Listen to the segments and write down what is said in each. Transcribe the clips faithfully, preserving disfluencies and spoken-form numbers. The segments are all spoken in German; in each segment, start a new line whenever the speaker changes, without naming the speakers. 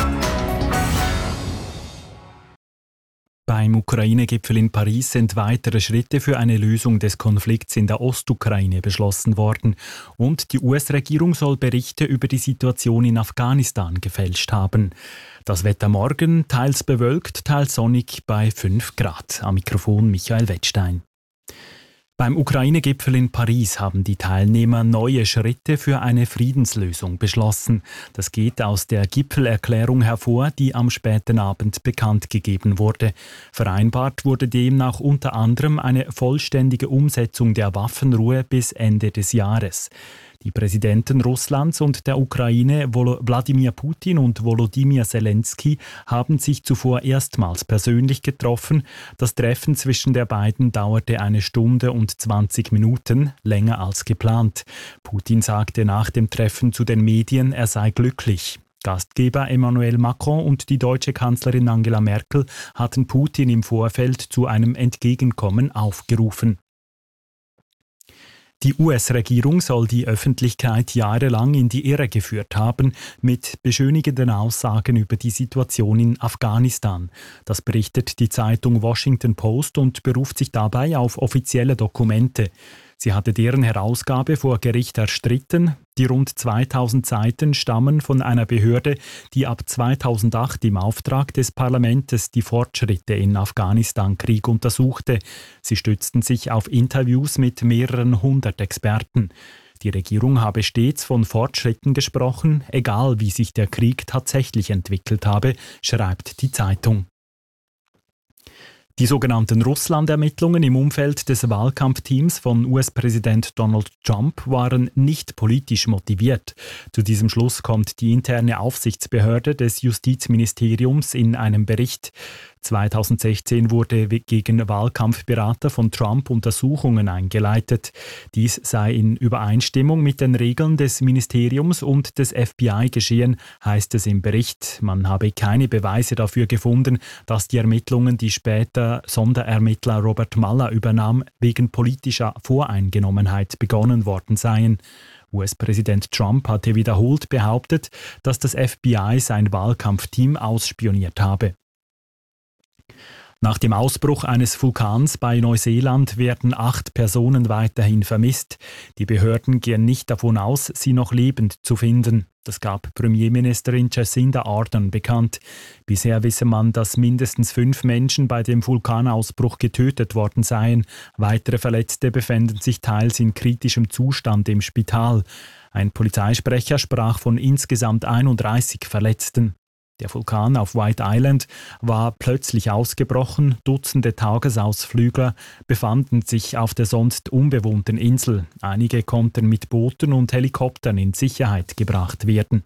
Beim Ukraine-Gipfel in Paris sind weitere Schritte für eine Lösung des Konflikts in der Ostukraine beschlossen worden. Und die U S-Regierung soll Berichte über die Situation in Afghanistan gefälscht haben. Das Wetter morgen teils bewölkt, teils sonnig bei fünf Grad. Am Mikrofon Michael Wettstein. Beim Ukraine-Gipfel in Paris haben die Teilnehmer neue Schritte für eine Friedenslösung beschlossen. Das geht aus der Gipfelerklärung hervor, die am späten Abend bekannt gegeben wurde. Vereinbart wurde demnach unter anderem eine vollständige Umsetzung der Waffenruhe bis Ende des Jahres. Die Präsidenten Russlands und der Ukraine, Wladimir Putin und Volodymyr Zelensky, haben sich zuvor erstmals persönlich getroffen. Das Treffen zwischen der beiden dauerte eine Stunde und zwanzig Minuten, länger als geplant. Putin sagte nach dem Treffen zu den Medien, er sei glücklich. Gastgeber Emmanuel Macron und die deutsche Kanzlerin Angela Merkel hatten Putin im Vorfeld zu einem Entgegenkommen aufgerufen. Die U S-Regierung soll die Öffentlichkeit jahrelang in die Irre geführt haben mit beschönigenden Aussagen über die Situation in Afghanistan. Das berichtet die Zeitung Washington Post und beruft sich dabei auf offizielle Dokumente. Sie hatte deren Herausgabe vor Gericht erstritten. Die rund zweitausend Seiten stammen von einer Behörde, die ab zweitausendacht im Auftrag des Parlaments die Fortschritte im Afghanistan-Krieg untersuchte. Sie stützten sich auf Interviews mit mehreren hundert Experten. Die Regierung habe stets von Fortschritten gesprochen, egal wie sich der Krieg tatsächlich entwickelt habe, schreibt die Zeitung. Die sogenannten Russland-Ermittlungen im Umfeld des Wahlkampfteams von U S-Präsident Donald Trump waren nicht politisch motiviert. Zu diesem Schluss kommt die interne Aufsichtsbehörde des Justizministeriums in einem Bericht. zweitausendsechzehn wurde gegen Wahlkampfberater von Trump Untersuchungen eingeleitet. Dies sei in Übereinstimmung mit den Regeln des Ministeriums und des F B I geschehen, heißt es im Bericht. Man habe keine Beweise dafür gefunden, dass die Ermittlungen, die später Sonderermittler Robert Mueller übernahm, wegen politischer Voreingenommenheit begonnen worden seien. U S-Präsident Trump hatte wiederholt behauptet, dass das F B I sein Wahlkampfteam ausspioniert habe. Nach dem Ausbruch eines Vulkans bei Neuseeland werden acht Personen weiterhin vermisst. Die Behörden gehen nicht davon aus, sie noch lebend zu finden. Das gab Premierministerin Jacinda Ardern bekannt. Bisher wisse man, dass mindestens fünf Menschen bei dem Vulkanausbruch getötet worden seien. Weitere Verletzte befänden sich teils in kritischem Zustand im Spital. Ein Polizeisprecher sprach von insgesamt einunddreißig Verletzten. Der Vulkan auf White Island war plötzlich ausgebrochen. Dutzende Tagesausflügler befanden sich auf der sonst unbewohnten Insel. Einige konnten mit Booten und Helikoptern in Sicherheit gebracht werden.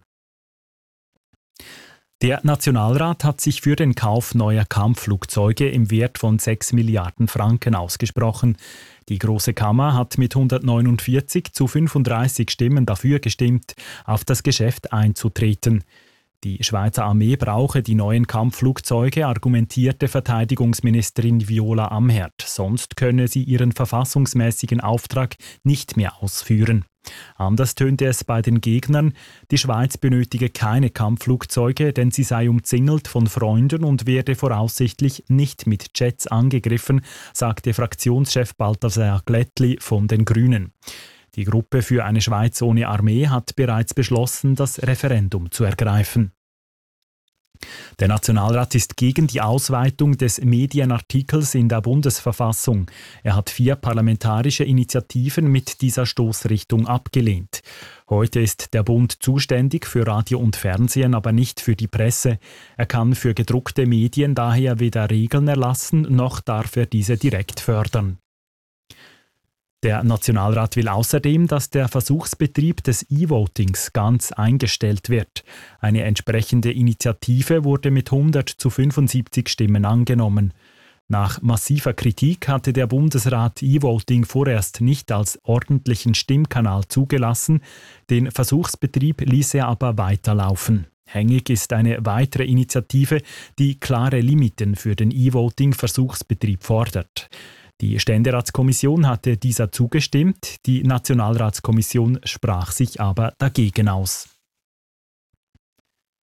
Der Nationalrat hat sich für den Kauf neuer Kampfflugzeuge im Wert von sechs Milliarden Franken ausgesprochen. Die Große Kammer hat mit hundertneunundvierzig zu fünfunddreißig Stimmen dafür gestimmt, auf das Geschäft einzutreten. Die Schweizer Armee brauche die neuen Kampfflugzeuge, argumentierte Verteidigungsministerin Viola Amherd. Sonst könne sie ihren verfassungsmäßigen Auftrag nicht mehr ausführen. Anders tönte es bei den Gegnern. Die Schweiz benötige keine Kampfflugzeuge, denn sie sei umzingelt von Freunden und werde voraussichtlich nicht mit Jets angegriffen, sagte Fraktionschef Balthasar Glättli von den Grünen. Die Gruppe für eine Schweiz ohne Armee hat bereits beschlossen, das Referendum zu ergreifen. Der Nationalrat ist gegen die Ausweitung des Medienartikels in der Bundesverfassung. Er hat vier parlamentarische Initiativen mit dieser Stoßrichtung abgelehnt. Heute ist der Bund zuständig für Radio und Fernsehen, aber nicht für die Presse. Er kann für gedruckte Medien daher weder Regeln erlassen, noch darf er diese direkt fördern. Der Nationalrat will außerdem, dass der Versuchsbetrieb des E-Votings ganz eingestellt wird. Eine entsprechende Initiative wurde mit hundert zu fünfundsiebzig Stimmen angenommen. Nach massiver Kritik hatte der Bundesrat E-Voting vorerst nicht als ordentlichen Stimmkanal zugelassen, den Versuchsbetrieb ließ er aber weiterlaufen. Hängig ist eine weitere Initiative, die klare Limiten für den E-Voting-Versuchsbetrieb fordert. Die Ständeratskommission hatte dieser zugestimmt, die Nationalratskommission sprach sich aber dagegen aus.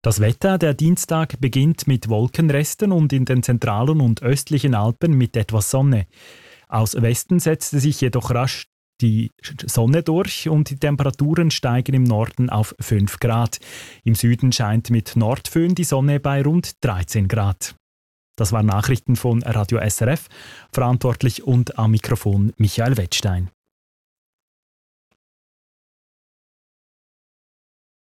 Das Wetter, der Dienstag beginnt mit Wolkenresten und in den zentralen und östlichen Alpen mit etwas Sonne. Aus Westen setzte sich jedoch rasch die Sonne durch und die Temperaturen steigen im Norden auf fünf Grad. Im Süden scheint mit Nordföhn die Sonne bei rund dreizehn Grad. Das waren Nachrichten von Radio S R F, verantwortlich und am Mikrofon Michael Wettstein.